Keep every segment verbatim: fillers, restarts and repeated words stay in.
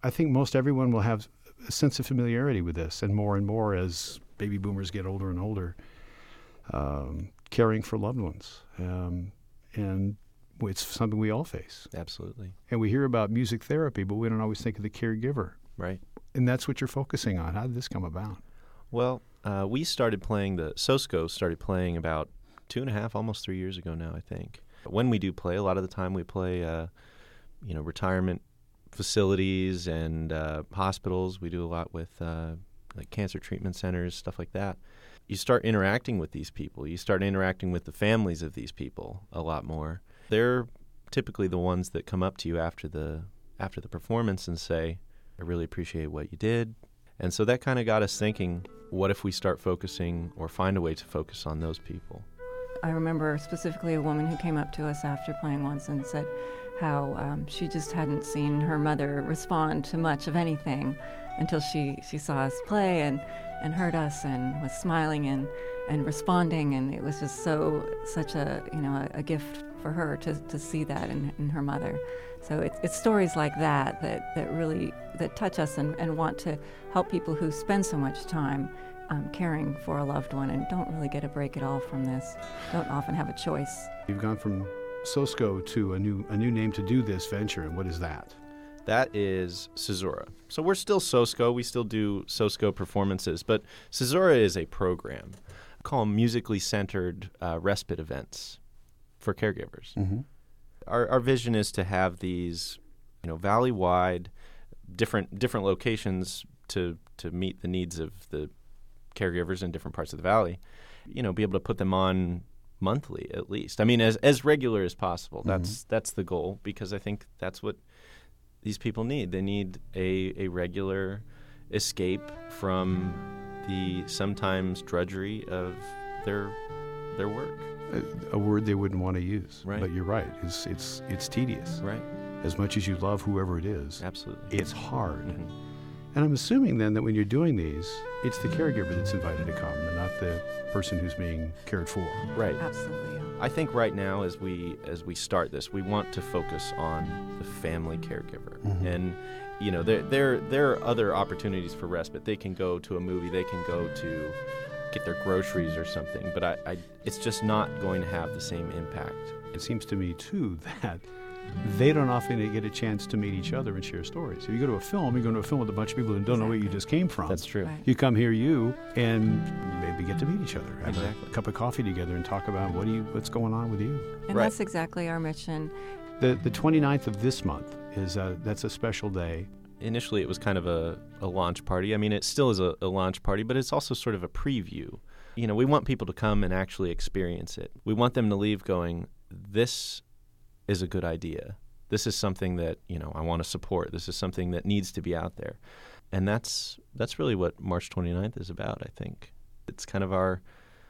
I think most everyone will have a sense of familiarity with this, and more and more as baby boomers get older and older, um, caring for loved ones. Um, and it's something we all face. Absolutely. And we hear about music therapy, but we don't always think of the caregiver. Right. And that's what you're focusing on. How did this come about? Well, uh, we started playing, the SOSCO started playing about two and a half, almost three years ago now, I think. When we do play, a lot of the time we play, uh, you know, retirement facilities and uh, hospitals. We do a lot with uh, like cancer treatment centers, stuff like that. You start interacting with these people. You start interacting with the families of these people a lot more. They're typically the ones that come up to you after the after the performance and say, I really appreciate what you did. And so that kind of got us thinking, what if we start focusing or find a way to focus on those people? I remember specifically a woman who came up to us after playing once and said how um, she just hadn't seen her mother respond to much of anything until she, she saw us play and, and heard us and was smiling and, and responding, and it was just so such a you know a, a gift for her to, to see that in, in her mother. So it's, it's stories like that that, that really that touch us and, and want to help people who spend so much time um, caring for a loved one and don't really get a break at all from this, don't often have a choice. You've gone from SOSCO to a new a new name to do this venture, and what is that? That is Caesura. So we're still SOSCO. We still do SOSCO performances, but Caesura is a program. I call them musically centered uh, respite events for caregivers. Mm-hmm. Our, our vision is to have these, you know, valley-wide, different different locations to to meet the needs of the caregivers in different parts of the valley. You know, be able to put them on monthly at least. I mean, as as regular as possible. Mm-hmm. That's that's the goal, because I think that's what these people need. They need a, a regular escape from the sometimes drudgery of their their work. A, a word they wouldn't want to use. Right. But you're right. It's it's it's tedious. Right. As much as you love whoever it is. Absolutely. It's hard. Mm-hmm. And I'm assuming then that when you're doing these, it's the caregiver that's invited to come and not the person who's being cared for. Right. Absolutely. I think right now, as we as we start this, we want to focus on the family caregiver, Mm-hmm. and you know, there there there are other opportunities for respite. They can go to a movie, they can go to get their groceries or something, but I, I it's just not going to have the same impact. It seems to me too that they don't often get a chance to meet each other and share stories. If you go to a film, you go to a film with a bunch of people who don't know where you just came from. That's true. Right. You come here, you, and maybe get to meet each other, have Exactly. a cup of coffee together, and talk about what do you, what's going on with you. And Right. that's exactly our mission. The the twenty-ninth of this month is a, that's a special day. Initially, it was kind of a, a launch party. I mean, it still is a, a launch party, but it's also sort of a preview. You know, we want people to come and actually experience it. We want them to leave going, this is a good idea. This is something that, you know, I want to support. This is something that needs to be out there. And that's that's really what March twenty-ninth is about, I think. It's kind of our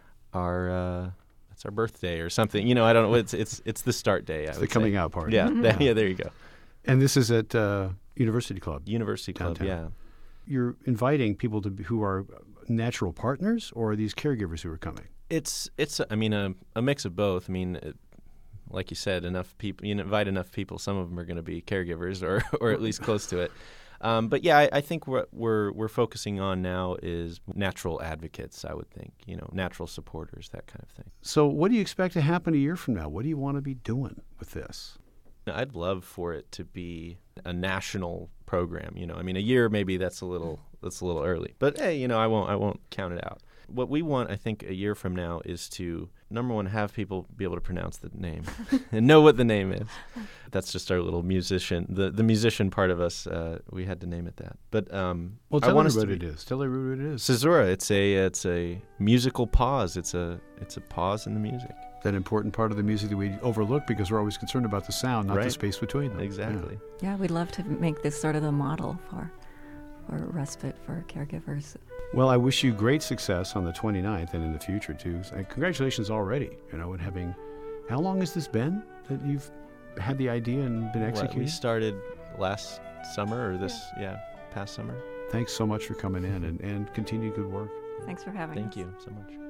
our uh, it's our birthday or something. You know, I don't know. It's it's it's the start day. I It's would the coming say. out party. Yeah, that- yeah, there you go. And this is at uh, University Club. University Club, Downtown. yeah. You're inviting people to be, who are natural partners, or are these caregivers who are coming? It's it's I mean a a mix of both. I mean, it, like you said, enough people. You invite enough people. Some of them are going to be caregivers, or or at least close to it. Um, but yeah, I, I think what we're we're focusing on now is natural advocates. I would think, you know, natural supporters, that kind of thing. So what do you expect to happen a year from now? What do you want to be doing with this? I'd love for it to be a national program. You know, I mean, a year maybe that's a little that's a little early. But hey, you know, I won't I won't count it out. What we want, I think, a year from now is to, number one, have people be able to pronounce the name and know what the name is. That's just our little musician, the the musician part of us. Uh, we had to name it that. But um, Well, I tell want everybody us what to it is. Tell everybody what it is. Caesura. It's a it's a musical pause. It's a it's a pause in the music. That important part of the music that we overlook because we're always concerned about the sound, not the Right. space between them. Exactly. Yeah, we'd love to make this sort of the model for for respite for caregivers. Well, I wish you great success on the twenty-ninth and in the future, too. And congratulations already, you know, in having... How long has this been that you've had the idea and been What, executing? we started last summer or this, yeah, past summer. Thanks so much for coming in and, and continue good work. Thank you for having us. Thank you so much.